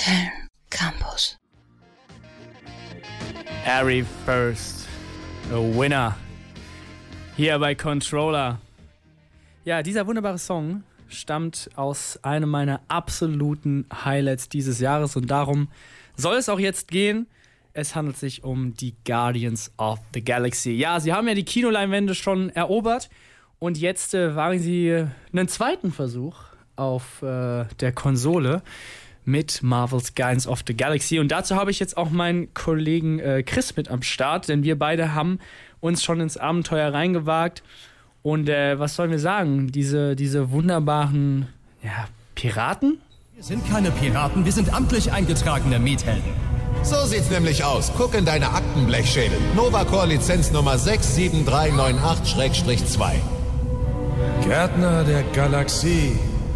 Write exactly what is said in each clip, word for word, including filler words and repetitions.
Film Campus. Every first a winner. Hier bei Controller. Ja, dieser wunderbare Song stammt aus einem meiner absoluten Highlights dieses Jahres und darum soll es auch jetzt gehen. Es handelt sich um die Guardians of the Galaxy. Ja, sie haben ja die Kinoleinwände schon erobert und jetzt äh, wagen sie einen zweiten Versuch auf äh, der Konsole mit Marvel's Guardians of the Galaxy. Und dazu habe ich jetzt auch meinen Kollegen äh, Chris mit am Start, denn wir beide haben uns schon ins Abenteuer reingewagt. Und äh, was sollen wir sagen? Diese, diese wunderbaren ja, Piraten? Wir sind keine Piraten, wir sind amtlich eingetragene Miethelden. So sieht's nämlich aus. Guck in deine Akten, Blechschädel. Novacore Lizenz Nummer sechs sieben drei neun acht zwei. Gärtner der Galaxie.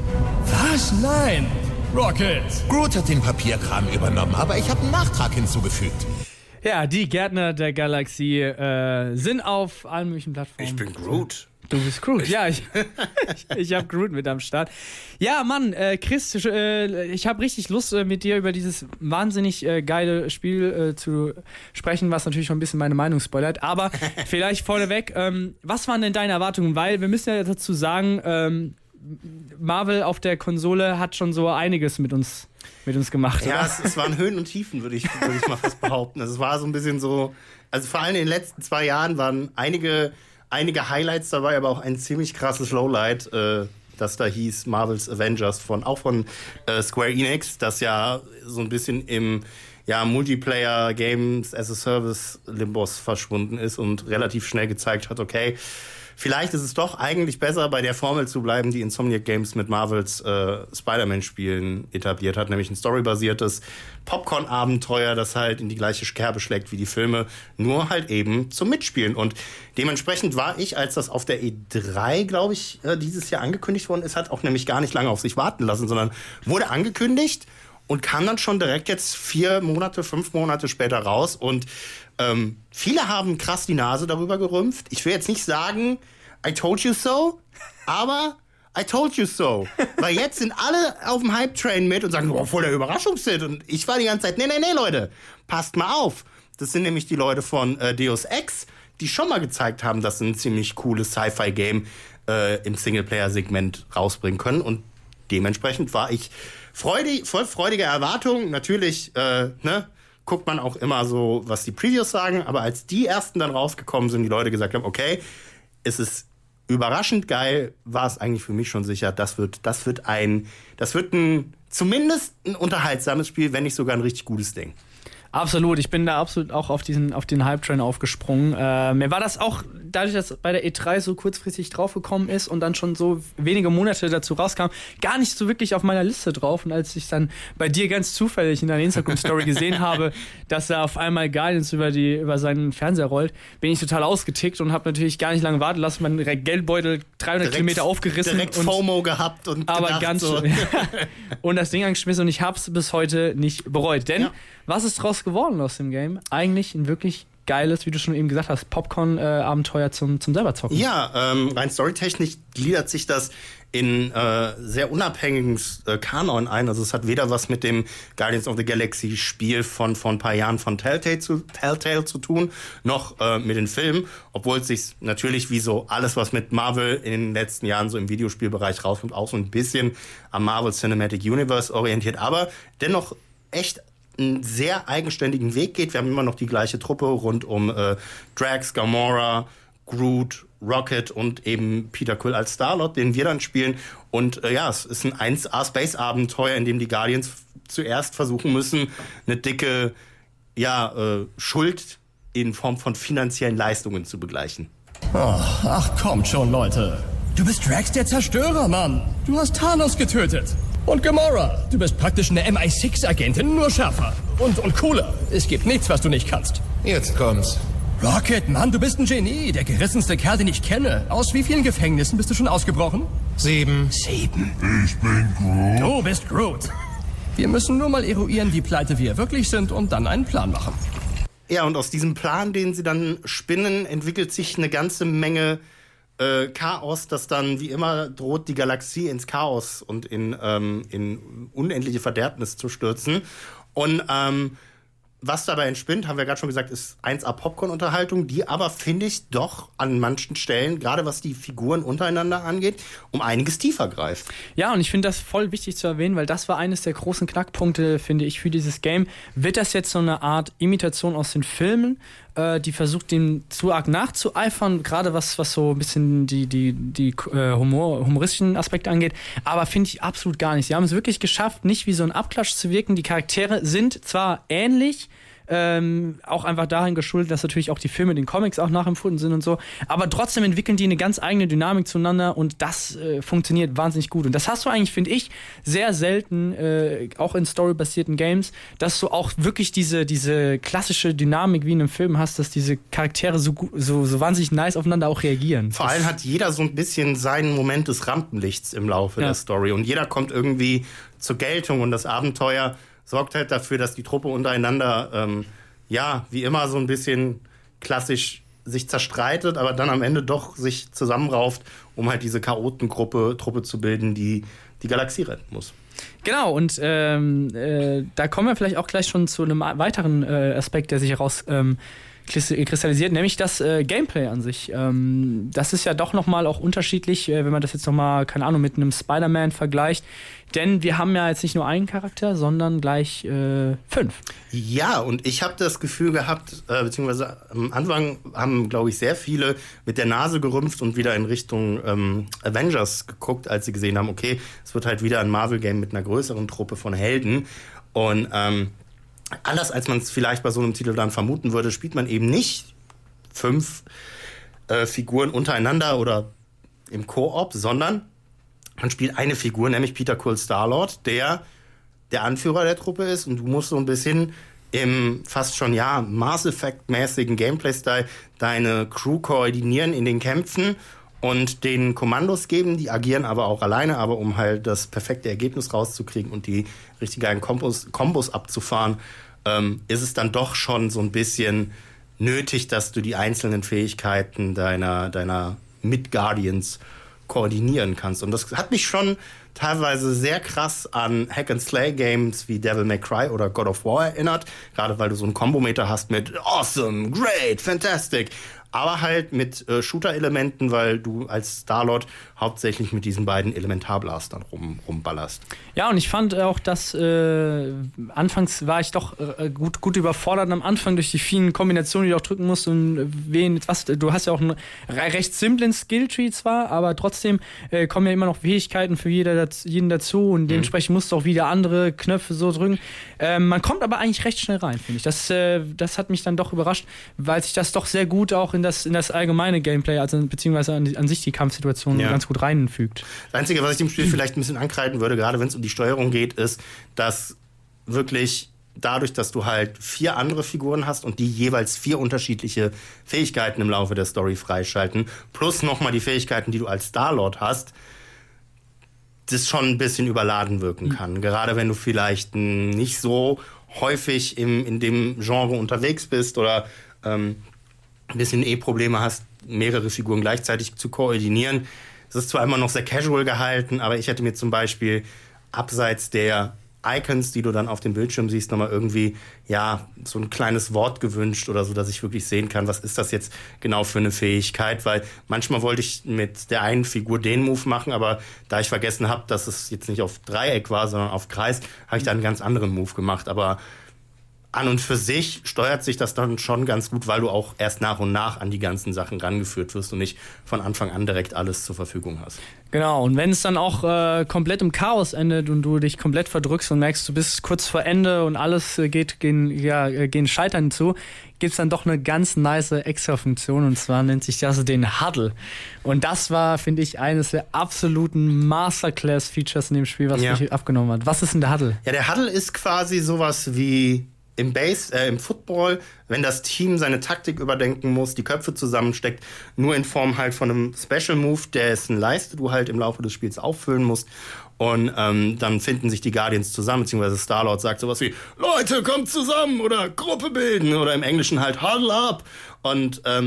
Was? Nein! Rocket! Groot hat den Papierkram übernommen, aber ich habe einen Nachtrag hinzugefügt. Ja, die Gärtner der Galaxie äh, sind auf allen möglichen Plattformen. Ich bin Groot. Du bist Groot, ja, ich, ich, ich habe Groot mit am Start. Ja, Mann, äh, Chris, äh, ich habe richtig Lust, äh, mit dir über dieses wahnsinnig äh, geile Spiel äh, zu sprechen, was natürlich schon ein bisschen meine Meinung spoilert. Aber vielleicht vorneweg, ähm, was waren denn deine Erwartungen? Weil wir müssen ja dazu sagen, ähm, Marvel auf der Konsole hat schon so einiges mit uns, mit uns gemacht. Ja, oder? es, es waren Höhen und Tiefen, würde ich, würd ich mal fast behaupten. Also es war so ein bisschen so, also vor allem in den letzten zwei Jahren waren einige, einige Highlights dabei, aber auch ein ziemlich krasses Lowlight, äh, das da hieß Marvel's Avengers, von, auch von äh, Square Enix, das ja so ein bisschen im ja, Multiplayer Games as a Service Limbos verschwunden ist und relativ schnell gezeigt hat, okay, vielleicht ist es doch eigentlich besser, bei der Formel zu bleiben, die Insomniac Games mit Marvels äh, Spider-Man-Spielen etabliert hat, nämlich ein storybasiertes Popcorn-Abenteuer, das halt in die gleiche Kerbe schlägt wie die Filme, nur halt eben zum Mitspielen. Und dementsprechend war ich, als das auf der E drei, glaube ich, äh, dieses Jahr angekündigt worden ist, hat auch nämlich gar nicht lange auf sich warten lassen, sondern wurde angekündigt und kam dann schon direkt jetzt vier Monate, fünf Monate später raus. Und ähm, viele haben krass die Nase darüber gerümpft. Ich will jetzt nicht sagen, I told you so, aber I told you so. Weil jetzt sind alle auf dem Hype-Train mit und sagen, oh, voll der Überraschungshit. Und ich war die ganze Zeit, nee, nee, nee, Leute, passt mal auf. Das sind nämlich die Leute von äh, Deus Ex, die schon mal gezeigt haben, dass sie ein ziemlich cooles Sci-Fi-Game äh, im Singleplayer-Segment rausbringen können. Und dementsprechend war ich freudig, voll freudiger Erwartung. Natürlich, äh, ne, guckt man auch immer so, was die Previews sagen. Aber als die ersten dann rausgekommen sind, die Leute gesagt haben, okay, es ist überraschend geil, war es eigentlich für mich schon sicher, das wird, das wird ein, das wird ein, zumindest ein unterhaltsames Spiel, wenn nicht sogar ein richtig gutes Ding. Absolut, ich bin da absolut auch auf diesen auf den Hype-Train aufgesprungen. Äh, mir war das auch, dadurch, dass bei der E drei so kurzfristig draufgekommen ist und dann schon so wenige Monate dazu rauskam, gar nicht so wirklich auf meiner Liste drauf. Und als ich dann bei dir ganz zufällig in deiner Instagram-Story gesehen habe, dass er auf einmal Guardians über, die, über seinen Fernseher rollt, bin ich total ausgetickt und habe natürlich gar nicht lange warten lassen, meinen Geldbeutel dreihundert direkt, Kilometer aufgerissen. Direkt und, FOMO gehabt und aber gedacht, ganz so. und das Ding angeschmissen und ich habe es bis heute nicht bereut. Denn Ja. was ist draus geworden aus dem Game? Eigentlich ein wirklich geiles, wie du schon eben gesagt hast, Popcorn-Abenteuer zum, zum selber zocken. Ja, ähm, rein storytechnisch gliedert sich das in äh, sehr unabhängigen äh, Kanon ein. Also es hat weder was mit dem Guardians of the Galaxy Spiel von vor ein paar Jahren von Telltale zu, Telltale zu tun, noch äh, mit den Filmen, obwohl es sich natürlich wie so alles, was mit Marvel in den letzten Jahren so im Videospielbereich rauskommt, auch so ein bisschen am Marvel Cinematic Universe orientiert, aber dennoch echt einen sehr eigenständigen Weg geht. Wir haben immer noch die gleiche Truppe rund um äh, Drax, Gamora, Groot, Rocket und eben Peter Quill als Star-Lord, den wir dann spielen. Und äh, ja, es ist ein eins A Space-Abenteuer, in dem die Guardians f- zuerst versuchen müssen, eine dicke ja, äh, Schuld in Form von finanziellen Leistungen zu begleichen. Oh, ach, kommt schon, Leute. Du bist Drax der Zerstörer, Mann. Du hast Thanos getötet. Und Gamora, du bist praktisch eine M I sechs Agentin, nur schärfer. Und, und cooler. Es gibt nichts, was du nicht kannst. Jetzt kommt's. Rocket, Mann, du bist ein Genie. Der gerissenste Kerl, den ich kenne. Aus wie vielen Gefängnissen bist du schon ausgebrochen? Sieben. Sieben. Ich bin Groot. Du bist Groot. Wir müssen nur mal eruieren, wie pleite wir wirklich sind und dann einen Plan machen. Ja, und aus diesem Plan, den sie dann spinnen, entwickelt sich eine ganze Menge äh, Chaos, das dann wie immer droht, die Galaxie ins Chaos und in, ähm, in unendliche Verderbnis zu stürzen. Und ähm, was dabei entspinnt, haben wir gerade schon gesagt, ist eins A Popcorn-Unterhaltung, die aber, finde ich, doch an manchen Stellen, gerade was die Figuren untereinander angeht, um einiges tiefer greift. Ja, und ich finde das voll wichtig zu erwähnen, weil das war eines der großen Knackpunkte, finde ich, für dieses Game. Wird das jetzt so eine Art Imitation aus den Filmen, äh, die versucht, dem zu arg nachzueifern, gerade was, was so ein bisschen die, die, die äh, Humor, humoristischen Aspekte angeht, aber finde ich absolut gar nicht. Sie haben es wirklich geschafft, nicht wie so ein Abklatsch zu wirken. Die Charaktere sind zwar ähnlich, Ähm, auch einfach dahin geschuldet, dass natürlich auch die Filme den Comics auch nachempfunden sind und so. Aber trotzdem entwickeln die eine ganz eigene Dynamik zueinander und das äh, funktioniert wahnsinnig gut. Und das hast du eigentlich, finde ich, sehr selten, äh, auch in storybasierten Games, dass du auch wirklich diese, diese klassische Dynamik wie in einem Film hast, dass diese Charaktere so, so, so wahnsinnig nice aufeinander auch reagieren. Vor allem hat jeder so ein bisschen seinen Moment des Rampenlichts im Laufe ja. der Story. Und jeder kommt irgendwie zur Geltung und das Abenteuer sorgt halt dafür, dass die Truppe untereinander, ähm, ja, wie immer so ein bisschen klassisch sich zerstreitet, aber dann am Ende doch sich zusammenrauft, um halt diese Chaotengruppe Truppe zu bilden, die die Galaxie retten muss. Genau, und ähm, äh, da kommen wir vielleicht auch gleich schon zu einem weiteren äh, Aspekt, der sich heraus ähm, kristallisiert, nämlich das äh, Gameplay an sich. Ähm, das ist ja doch nochmal auch unterschiedlich, äh, wenn man das jetzt nochmal, keine Ahnung, mit einem Spider-Man vergleicht. Denn wir haben ja jetzt nicht nur einen Charakter, sondern gleich äh, fünf. Ja, und ich habe das Gefühl gehabt, äh, beziehungsweise am Anfang haben, glaube ich, sehr viele mit der Nase gerümpft und wieder in Richtung ähm, Avengers geguckt, als sie gesehen haben, okay, es wird halt wieder ein Marvel-Game mit einer größeren Truppe von Helden. Und ähm, anders als man es vielleicht bei so einem Titel dann vermuten würde, spielt man eben nicht fünf äh, Figuren untereinander oder im Koop, sondern man spielt eine Figur, nämlich Peter Quill Star-Lord, der der Anführer der Truppe ist und du musst so ein bisschen im fast schon, ja, Mass Effect-mäßigen Gameplay-Style deine Crew koordinieren in den Kämpfen und denen Kommandos geben, die agieren aber auch alleine, aber um halt das perfekte Ergebnis rauszukriegen und die richtig geilen Kombos, Kombos abzufahren, ähm, ist es dann doch schon so ein bisschen nötig, dass du die einzelnen Fähigkeiten deiner, deiner Mid-Guardians koordinieren kannst. Und das hat mich schon teilweise sehr krass an Hack-and-Slay-Games wie Devil May Cry oder God of War erinnert, gerade weil du so einen Kombometer hast mit Awesome, Great, Fantastic, aber halt mit äh, Shooter-Elementen, weil du als Star-Lord hauptsächlich mit diesen beiden Elementarblastern rum, rumballerst. Ja, und ich fand auch, dass äh, anfangs war ich doch äh, gut, gut überfordert am Anfang durch die vielen Kombinationen, die du auch drücken musst und wen, was, du hast ja auch einen recht simplen Skilltree zwar, aber trotzdem äh, kommen ja immer noch Fähigkeiten für jeder, jeden dazu und dementsprechend musst du auch wieder andere Knöpfe so drücken. Äh, man kommt aber eigentlich recht schnell rein, finde ich. Das, äh, das hat mich dann doch überrascht, weil sich das doch sehr gut auch in das, in das allgemeine Gameplay, also beziehungsweise an, an sich die Kampfsituation ja. ganz gut reinfügt. Das Einzige, was ich dem Spiel vielleicht ein bisschen ankreiden würde, gerade wenn es um die Steuerung geht, ist, dass wirklich dadurch, dass du halt vier andere Figuren hast und die jeweils vier unterschiedliche Fähigkeiten im Laufe der Story freischalten, plus nochmal die Fähigkeiten, die du als Star-Lord hast, das schon ein bisschen überladen wirken kann. Mhm. Gerade wenn du vielleicht nicht so häufig im, in dem Genre unterwegs bist oder ähm, ein bisschen eh Probleme hast, mehrere Figuren gleichzeitig zu koordinieren. Es ist zwar immer noch sehr casual gehalten, aber ich hätte mir zum Beispiel abseits der Icons, die du dann auf dem Bildschirm siehst, nochmal irgendwie, ja, so ein kleines Wort gewünscht oder so, dass ich wirklich sehen kann, was ist das jetzt genau für eine Fähigkeit, weil manchmal wollte ich mit der einen Figur den Move machen, aber da ich vergessen habe, dass es jetzt nicht auf Dreieck war, sondern auf Kreis, habe ich da einen ganz anderen Move gemacht, aber an und für sich steuert sich das dann schon ganz gut, weil du auch erst nach und nach an die ganzen Sachen rangeführt wirst und nicht von Anfang an direkt alles zur Verfügung hast. Genau, und wenn es dann auch äh, komplett im Chaos endet und du dich komplett verdrückst und merkst, du bist kurz vor Ende und alles äh, geht gegen, ja, äh, gegen Scheitern zu, gibt's dann doch eine ganz nice Extra-Funktion und zwar nennt sich das den Huddle. Und das war, finde ich, eines der absoluten Masterclass-Features in dem Spiel, was ja. mich abgenommen hat. Was ist denn der Huddle? Ja, der Huddle ist quasi sowas wie im Base, äh, im Football, wenn das Team seine Taktik überdenken muss, die Köpfe zusammensteckt, nur in Form halt von einem Special Move, dessen Leiste du halt im Laufe des Spiels auffüllen musst. Und ähm, dann finden sich die Guardians zusammen, beziehungsweise Star-Lord sagt sowas wie Leute, kommt zusammen oder Gruppe bilden oder im Englischen halt Huddle up. Und ähm,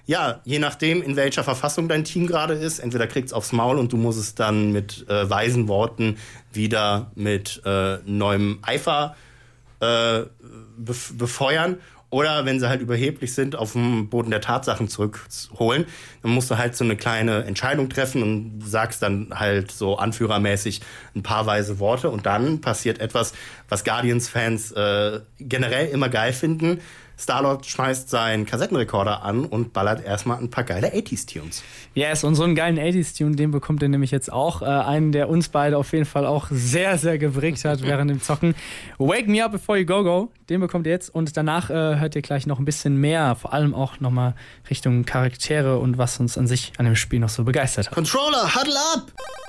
ja, je nachdem, in welcher Verfassung dein Team gerade ist, entweder kriegt's aufs Maul und du musst es dann mit äh, weisen Worten wieder mit äh, neuem Eifer äh, bef- befeuern. Oder wenn sie halt überheblich sind, auf dem Boden der Tatsachen zurückholen, dann musst du halt so eine kleine Entscheidung treffen und sagst dann halt so anführermäßig ein paar weise Worte. Und dann passiert etwas, was Guardians-Fans äh, generell immer geil finden. Star-Lord schmeißt seinen Kassettenrekorder an und ballert erstmal ein paar geile achtziger-Tunes. Yes, und so einen geilen achtziger-Tune, den bekommt er nämlich jetzt auch. Äh, einen, der uns beide auf jeden Fall auch sehr, sehr geprägt hat während dem Zocken. Wake Me Up Before You Go Go, den bekommt ihr jetzt. Und danach äh, hört ihr gleich noch ein bisschen mehr, vor allem auch nochmal Richtung Charaktere und was uns an sich an dem Spiel noch so begeistert hat. Controller, huddle up!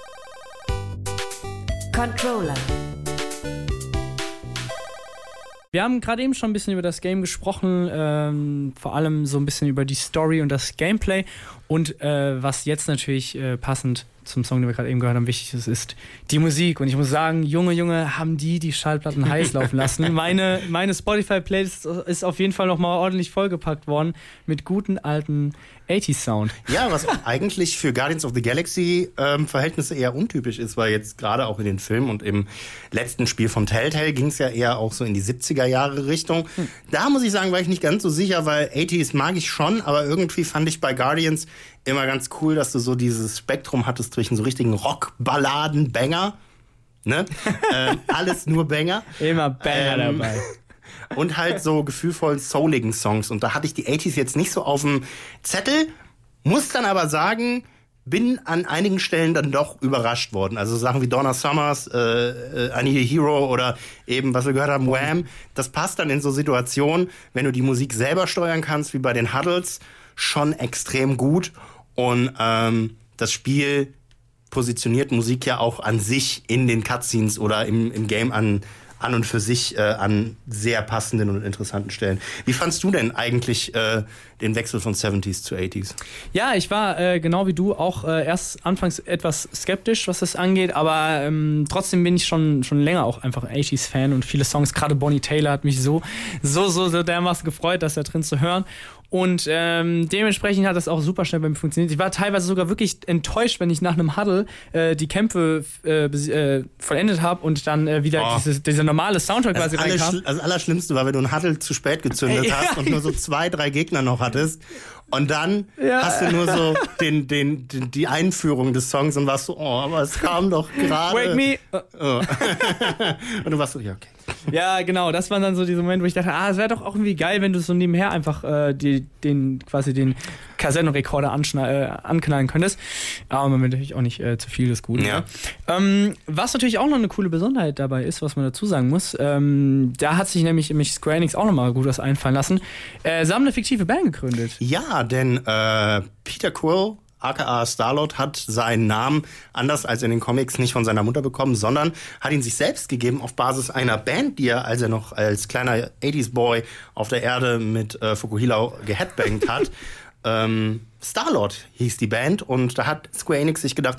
Controller. Wir haben gerade eben schon ein bisschen über das Game gesprochen, ähm, vor allem so ein bisschen über die Story und das Gameplay. Und äh, was jetzt natürlich äh, passend zum Song, den wir gerade eben gehört haben, wichtig ist, ist die Musik. Und ich muss sagen, Junge, Junge, haben die die Schallplatten heiß laufen lassen. Meine, meine Spotify-Playlist ist auf jeden Fall nochmal ordentlich vollgepackt worden mit guten alten achtziger-Sound. Ja, was eigentlich für Guardians of the Galaxy ähm, Verhältnisse eher untypisch ist, weil jetzt gerade auch in den Filmen und im letzten Spiel von Telltale ging es ja eher auch so in die siebziger Jahre Richtung. Hm. Da muss ich sagen, war ich nicht ganz so sicher, weil achtziger mag ich schon, aber irgendwie fand ich bei Guardians immer ganz cool, dass du so dieses Spektrum hattest zwischen so richtigen Rock-Balladen, Banger, ne? äh, alles nur Banger. Immer Banger ähm, dabei. Und halt so gefühlvollen, souligen Songs. Und da hatte ich die achtziger jetzt nicht so auf dem Zettel, muss dann aber sagen, bin an einigen Stellen dann doch überrascht worden. Also Sachen wie Donna Summers, äh, I Need a Hero oder eben, was wir gehört haben, Wham. Das passt dann in so Situationen, wenn du die Musik selber steuern kannst, wie bei den Huddles, schon extrem gut. Und ähm, das Spiel positioniert Musik ja auch an sich in den Cutscenes oder im, im Game an an und für sich äh, an sehr passenden und interessanten Stellen. Wie fandst du denn eigentlich äh, den Wechsel von siebziger zu achtziger? Ja, ich war äh, genau wie du auch äh, erst anfangs etwas skeptisch, was das angeht, aber ähm, trotzdem bin ich schon schon länger auch einfach ein achtziger-Fan und viele Songs, gerade Bonnie Tyler hat mich so, so, so, so dermaßen gefreut, das da drin zu hören. Und ähm, dementsprechend hat das auch super schnell bei mir funktioniert. Ich war teilweise sogar wirklich enttäuscht, wenn ich nach einem Huddle äh, die Kämpfe äh, äh, vollendet habe und dann äh, wieder oh. dieses, dieser normale Soundtrack quasi reinkam. Das Allerschlimmste war, wenn du einen Huddle zu spät gezündet hast ja. und nur so zwei, drei Gegner noch hattest. Und dann ja. hast du nur so den, den, den, die Einführung des Songs und warst so, oh, aber es kam doch gerade. Wake me. Oh. Und du warst so, ja, okay. Ja, genau, das waren dann so diese Momente, wo ich dachte, ah, es wäre doch auch irgendwie geil, wenn du so nebenher einfach äh, die, den, quasi den Kassettenrekorder anschna- äh, anknallen könntest. Aber man will natürlich auch nicht äh, zu viel des Guten. Ja. Ähm, was natürlich auch noch eine coole Besonderheit dabei ist, was man dazu sagen muss, ähm, da hat sich nämlich mich Square Enix auch nochmal gut was einfallen lassen. Äh, sie haben eine fiktive Band gegründet. Ja, denn äh, Peter Quill, aka Star-Lord, hat seinen Namen anders als in den Comics nicht von seiner Mutter bekommen, sondern hat ihn sich selbst gegeben auf Basis einer Band, die er, als er noch als kleiner achtziger-Boy auf der Erde mit äh, Fukuhila geheadbangt hat. ähm, Star-Lord hieß die Band und da hat Square Enix sich gedacht,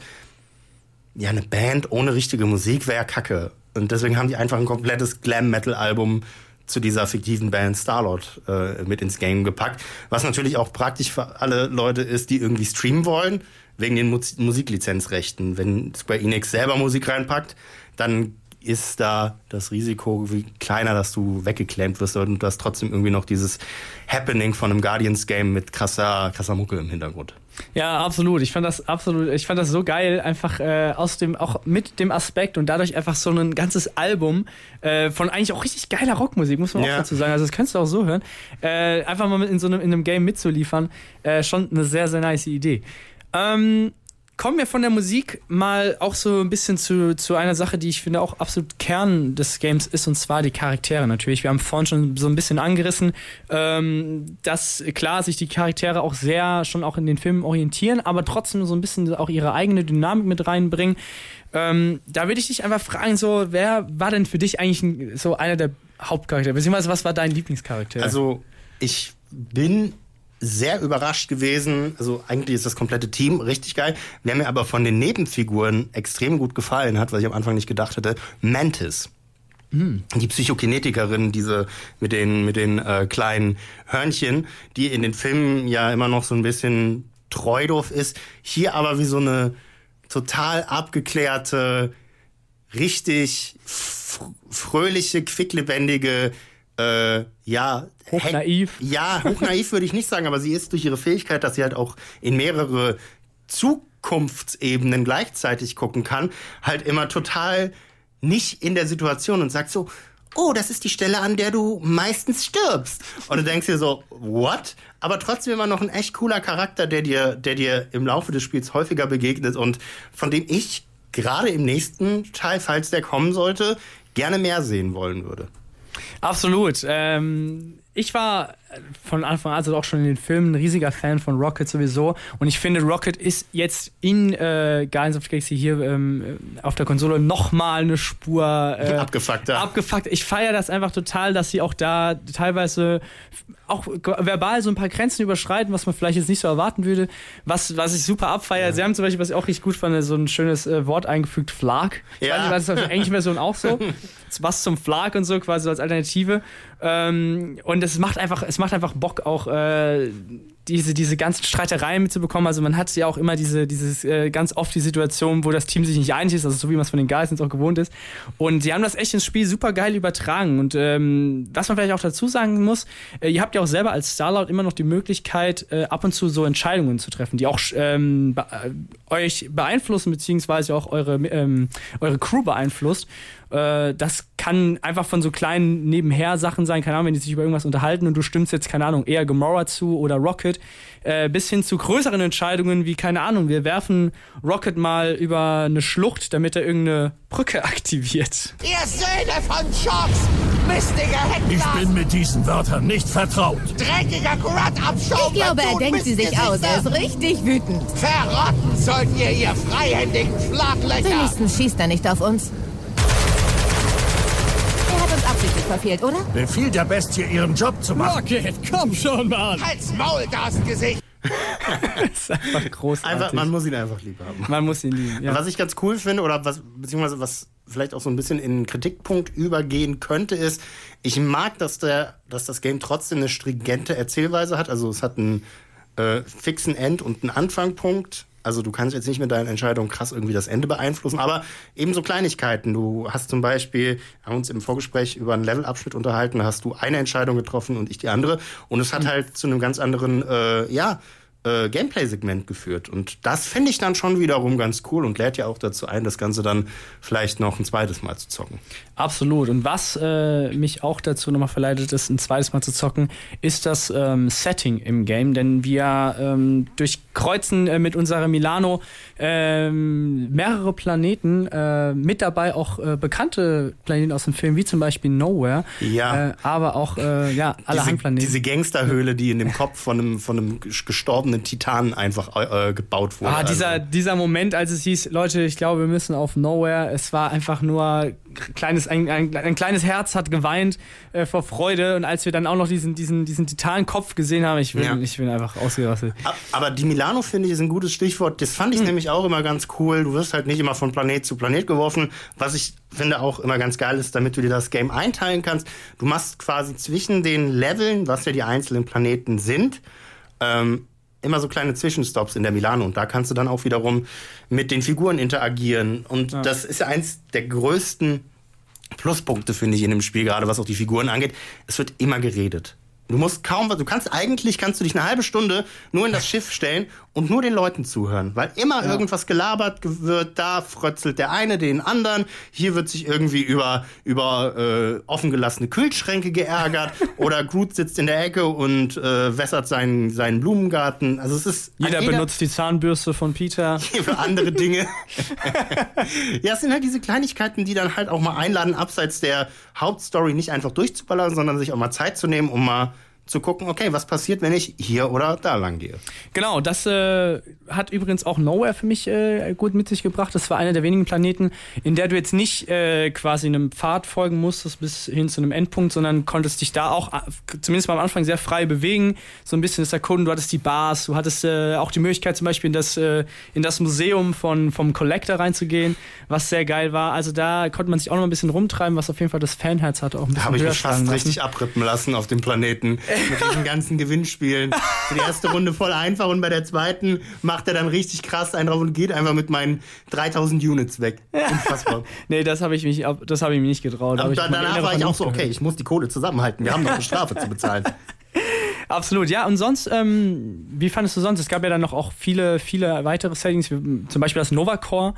ja, eine Band ohne richtige Musik wäre ja kacke. Und deswegen haben die einfach ein komplettes Glam-Metal-Album zu dieser fiktiven Band Star-Lord äh, mit ins Game gepackt. Was natürlich auch praktisch für alle Leute ist, die irgendwie streamen wollen, wegen den Mus- Musiklizenzrechten. Wenn Square Enix selber Musik reinpackt, dann ist da das Risiko wie kleiner, dass du weggeklemmt wirst und du hast trotzdem irgendwie noch dieses Happening von einem Guardians-Game mit krasser, krasser Mucke im Hintergrund. Ja, absolut. Ich fand das absolut, ich fand das so geil, einfach äh, aus dem, auch mit dem Aspekt und dadurch einfach so ein ganzes Album äh, von eigentlich auch richtig geiler Rockmusik, muss man ja. auch dazu sagen. Also das kannst du auch so hören. Äh, einfach mal mit in so einem, in einem Game mitzuliefern, äh, schon eine sehr, sehr nice Idee. Ähm, Kommen wir von der Musik mal auch so ein bisschen zu, zu einer Sache, die ich finde auch absolut Kern des Games ist, und zwar die Charaktere natürlich. Wir haben vorhin schon so ein bisschen angerissen, ähm, dass klar sich die Charaktere auch sehr schon auch in den Filmen orientieren, aber trotzdem so ein bisschen auch ihre eigene Dynamik mit reinbringen. Ähm, da würde ich dich einfach fragen, so, wer war denn für dich eigentlich ein, so einer der Hauptcharaktere? Beziehungsweise, was war dein Lieblingscharakter? Also, ich bin sehr überrascht gewesen. Also eigentlich ist das komplette Team richtig geil. Wer mir aber von den Nebenfiguren extrem gut gefallen hat, was ich am Anfang nicht gedacht hätte, Mantis. Mhm. Die Psychokinetikerin, diese mit den, mit den äh, kleinen Hörnchen, die in den Filmen ja immer noch so ein bisschen treu doof ist. Hier aber wie so eine total abgeklärte, richtig f- fröhliche, quicklebendige, äh, ja... Hochnaiv. Ja, hochnaiv würde ich nicht sagen, aber sie ist durch ihre Fähigkeit, dass sie halt auch in mehrere Zukunftsebenen gleichzeitig gucken kann, halt immer total nicht in der Situation und sagt so, oh, das ist die Stelle, an der du meistens stirbst. Und du denkst dir so, what? Aber trotzdem immer noch ein echt cooler Charakter, der dir, der dir im Laufe des Spiels häufiger begegnet und von dem ich gerade im nächsten Teil, falls der kommen sollte, gerne mehr sehen wollen würde. Absolut. Ähm, ich war von Anfang an, also auch schon in den Filmen, ein riesiger Fan von Rocket sowieso. Und ich finde, Rocket ist jetzt in äh, Guardians of the Galaxy hier ähm, auf der Konsole nochmal eine Spur äh, abgefuckter. abgefuckt. Ich feiere das einfach total, dass sie auch da teilweise auch verbal so ein paar Grenzen überschreiten, was man vielleicht jetzt nicht so erwarten würde, was, was ich super abfeiere. Ja. Sie haben zum Beispiel, was ich auch richtig gut fand, so ein schönes äh, Wort eingefügt, Flag. Ich ja. weiß nicht, was ist auf der englischen Version auch so. Was zum Flag und so, quasi als Alternative. Ähm, und es macht einfach, es macht einfach Bock, auch äh, diese, diese ganzen Streitereien mitzubekommen. Also man hat ja auch immer diese, dieses, äh, ganz oft die Situation, wo das Team sich nicht einig ist, also so wie man es von den Guardians auch gewohnt ist. Und sie haben das echt ins Spiel super geil übertragen. Und ähm, was man vielleicht auch dazu sagen muss, äh, ihr habt ja auch selber als Star-Lord immer noch die Möglichkeit, äh, ab und zu so Entscheidungen zu treffen, die auch ähm, be- äh, euch beeinflussen, beziehungsweise auch eure, ähm, eure Crew beeinflusst. Äh, das kann einfach von so kleinen Nebenher-Sachen sein, keine Ahnung, wenn die sich über irgendwas unterhalten und du stimmst jetzt, keine Ahnung, eher Gamora zu oder Rocket, äh, bis hin zu größeren Entscheidungen wie, keine Ahnung, wir werfen Rocket mal über eine Schlucht, damit er irgendeine Brücke aktiviert. Ihr Söhne von Sharks! Mistiger Heckler! Ich bin mit diesen Wörtern nicht vertraut. Dreckiger Grunt-Abschaum! Ich glaube, er denkt sie sich aus. Er ist richtig wütend. Verrotten sollt ihr, ihr freihändigen Schlaglöcher! Wenigstens schießt er nicht auf uns. Er hat uns absichtlich verfehlt, oder? Befiehlt der Bestie, ihren Job zu machen. Rocket, komm schon, Mann! Halt's Maul, das Gesicht! Das ist einfach großartig. Einfach, man muss ihn einfach lieb haben. Man muss ihn lieben, ja. Was ich ganz cool finde, oder was, beziehungsweise was vielleicht auch so ein bisschen in einen Kritikpunkt übergehen könnte, ist, ich mag, dass, der, dass das Game trotzdem eine stringente Erzählweise hat. Also es hat einen äh, fixen End- und einen Anfangpunkt. Also du kannst jetzt nicht mit deinen Entscheidungen krass irgendwie das Ende beeinflussen, aber eben so Kleinigkeiten. Du hast zum Beispiel, wir haben uns im Vorgespräch über einen Levelabschnitt unterhalten, da hast du eine Entscheidung getroffen und ich die andere. Und es hat mhm. halt zu einem ganz anderen, äh, ja, äh, Gameplay-Segment geführt. Und das finde ich dann schon wiederum ganz cool und lädt ja auch dazu ein, das Ganze dann vielleicht noch ein zweites Mal zu zocken. Absolut. Und was äh, mich auch dazu nochmal verleitet ist, ein zweites Mal zu zocken, ist das ähm, Setting im Game. Denn wir ähm, durchkreuzen äh, mit unserer Milano ähm, mehrere Planeten, äh, mit dabei auch äh, bekannte Planeten aus dem Film, wie zum Beispiel Nowhere. Ja. Äh, aber auch äh, ja, allerhand Planeten. Diese Gangsterhöhle, die in dem Kopf von einem, von einem gestorbenen Titanen einfach äh, gebaut wurde. Ah, dieser, also. dieser Moment, als es hieß, Leute, ich glaube, wir müssen auf Nowhere. Es war einfach nur kleines, ein, ein, ein kleines Herz hat geweint äh, vor Freude. Und als wir dann auch noch diesen, diesen, diesen Titanenkopf gesehen haben, ich bin, ja. ich bin einfach ausgerastet. Aber die Milano, finde ich, ist ein gutes Stichwort. Das fand ich hm. nämlich auch immer ganz cool. Du wirst halt nicht immer von Planet zu Planet geworfen. Was ich finde auch immer ganz geil ist, damit du dir das Game einteilen kannst. Du machst quasi zwischen den Leveln, was ja die einzelnen Planeten sind, ähm, immer so kleine Zwischenstops in der Milano. Und da kannst du dann auch wiederum mit den Figuren interagieren. Und ja. das ist ja eins der größten Pluspunkte, finde ich, in dem Spiel, gerade was auch die Figuren angeht. Es wird immer geredet. Du musst kaum was, du kannst eigentlich, kannst du dich eine halbe Stunde nur in das Schiff stellen und nur den Leuten zuhören, weil immer ja. irgendwas gelabert wird, da frötzelt der eine den anderen, hier wird sich irgendwie über, über äh, offengelassene Kühlschränke geärgert oder Groot sitzt in der Ecke und äh, wässert seinen, seinen Blumengarten. Also es ist jeder, jeder benutzt die Zahnbürste von Peter. Für andere Dinge. Ja, es sind halt diese Kleinigkeiten, die dann halt auch mal einladen, abseits der Hauptstory nicht einfach durchzuballern, sondern sich auch mal Zeit zu nehmen, um mal zu gucken, okay, was passiert, wenn ich hier oder da lang gehe. Genau, das äh, hat übrigens auch Nowhere für mich äh, gut mit sich gebracht. Das war einer der wenigen Planeten, in der du jetzt nicht äh, quasi einem Pfad folgen musstest bis hin zu einem Endpunkt, sondern konntest dich da auch, zumindest mal am Anfang, sehr frei bewegen, so ein bisschen das Erkunden. Du hattest die Bars, du hattest äh, auch die Möglichkeit zum Beispiel in das, äh, in das Museum von, vom Collector reinzugehen, was sehr geil war. Also da konnte man sich auch noch ein bisschen rumtreiben, was auf jeden Fall das Fanherz hatte. Auch ein bisschen da habe ich mich fast lassen. richtig abrippen lassen auf dem Planeten mit diesen ganzen Gewinnspielen. Die erste Runde voll einfach und bei der zweiten macht er dann richtig krass einen drauf und geht einfach mit meinen dreitausend Units weg. Unfassbar. Nee, das habe ich mich, das habe ich mir nicht getraut. Aber ich da, danach war ich auch so, okay, ich muss die Kohle zusammenhalten. Wir haben noch eine Strafe zu bezahlen. Absolut, ja. Und sonst, ähm, wie fandest du sonst? Es gab ja dann noch auch viele, viele weitere Settings, wie zum Beispiel das Nova Core.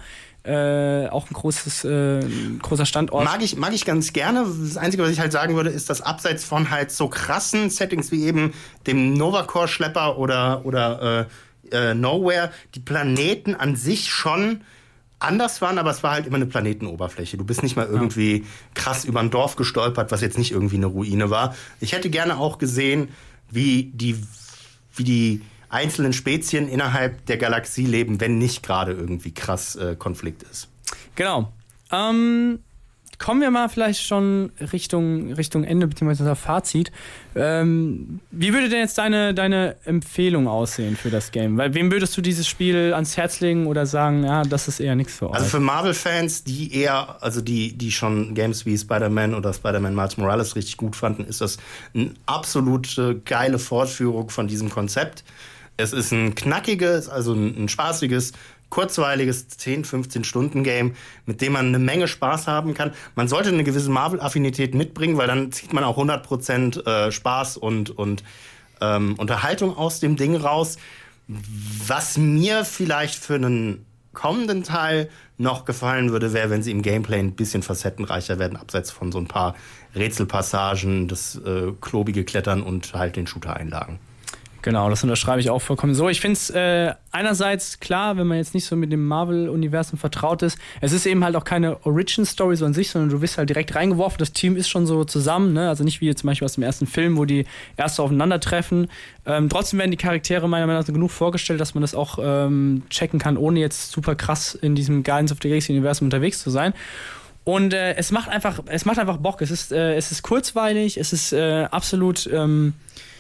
Äh, auch ein großes, äh, großer Standort. Mag ich, mag ich ganz gerne. Das Einzige, was ich halt sagen würde, ist, dass abseits von halt so krassen Settings wie eben dem Nova Core Schlepper oder, oder äh, äh, Nowhere, die Planeten an sich schon anders waren, aber es war halt immer eine Planetenoberfläche. Du bist nicht mal irgendwie krass über ein Dorf gestolpert, was jetzt nicht irgendwie eine Ruine war. Ich hätte gerne auch gesehen, wie die, wie die einzelnen Spezien innerhalb der Galaxie leben, wenn nicht gerade irgendwie krass äh, Konflikt ist. Genau. Ähm, kommen wir mal vielleicht schon Richtung, Richtung Ende bzw. Fazit. Ähm, wie würde denn jetzt deine, deine Empfehlung aussehen für das Game? Weil wem würdest du dieses Spiel ans Herz legen oder sagen, ja, das ist eher nichts für euch? Also für Marvel-Fans, die eher, also die, die schon Games wie Spider-Man oder Spider-Man Miles Morales richtig gut fanden, ist das eine absolute geile Fortführung von diesem Konzept. Es ist ein knackiges, also ein, ein spaßiges, kurzweiliges zehn, fünfzehn Stunden Game, mit dem man eine Menge Spaß haben kann. Man sollte eine gewisse Marvel-Affinität mitbringen, weil dann zieht man auch hundert Prozent äh, Spaß und, und ähm, Unterhaltung aus dem Ding raus. Was mir vielleicht für einen kommenden Teil noch gefallen würde, wäre, wenn sie im Gameplay ein bisschen facettenreicher werden, abseits von so ein paar Rätselpassagen, das äh, klobige Klettern und halt den Shooter-Einlagen. Genau, das unterschreibe ich auch vollkommen so. Ich finde es äh, einerseits klar, wenn man jetzt nicht so mit dem Marvel-Universum vertraut ist, es ist eben halt auch keine Origin-Story so an sich, sondern du wirst halt direkt reingeworfen. Das Team ist schon so zusammen, ne? Also nicht wie zum Beispiel aus dem ersten Film, wo die erst so aufeinandertreffen. Ähm, trotzdem werden die Charaktere meiner Meinung nach genug vorgestellt, dass man das auch ähm, checken kann, ohne jetzt super krass in diesem Guardians of the Galaxy-Universum unterwegs zu sein. Und äh, es macht einfach, es macht einfach Bock. Es ist, äh, es ist kurzweilig, es ist äh, absolut ähm,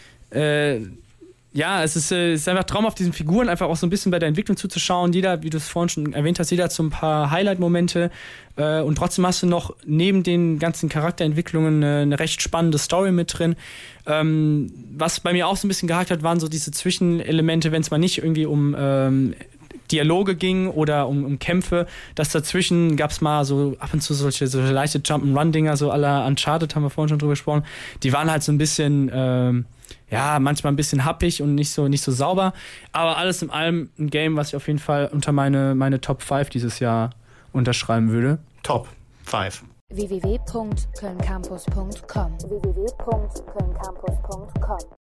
äh, ja, es ist, äh, es ist einfach traumhaft, diesen Figuren einfach auch so ein bisschen bei der Entwicklung zuzuschauen. Jeder, wie du es vorhin schon erwähnt hast, jeder hat so ein paar Highlight-Momente. Äh, und trotzdem hast du noch neben den ganzen Charakterentwicklungen eine, eine recht spannende Story mit drin. Ähm, was bei mir auch so ein bisschen gehakt hat, waren so diese Zwischenelemente, wenn es mal nicht irgendwie um ähm, Dialoge ging oder um, um Kämpfe. Das dazwischen gab es mal so ab und zu solche, solche leichte Jump-and-Run-Dinger, so à la Uncharted, haben wir vorhin schon drüber gesprochen. Die waren halt so ein bisschen... Ähm, ja, manchmal ein bisschen happig und nicht so, nicht so sauber. Aber alles in allem ein Game, was ich auf jeden Fall unter meine, meine Top fünf dieses Jahr unterschreiben würde. Top fünf. w w w punkt köln campus punkt com w w w punkt köln campus punkt com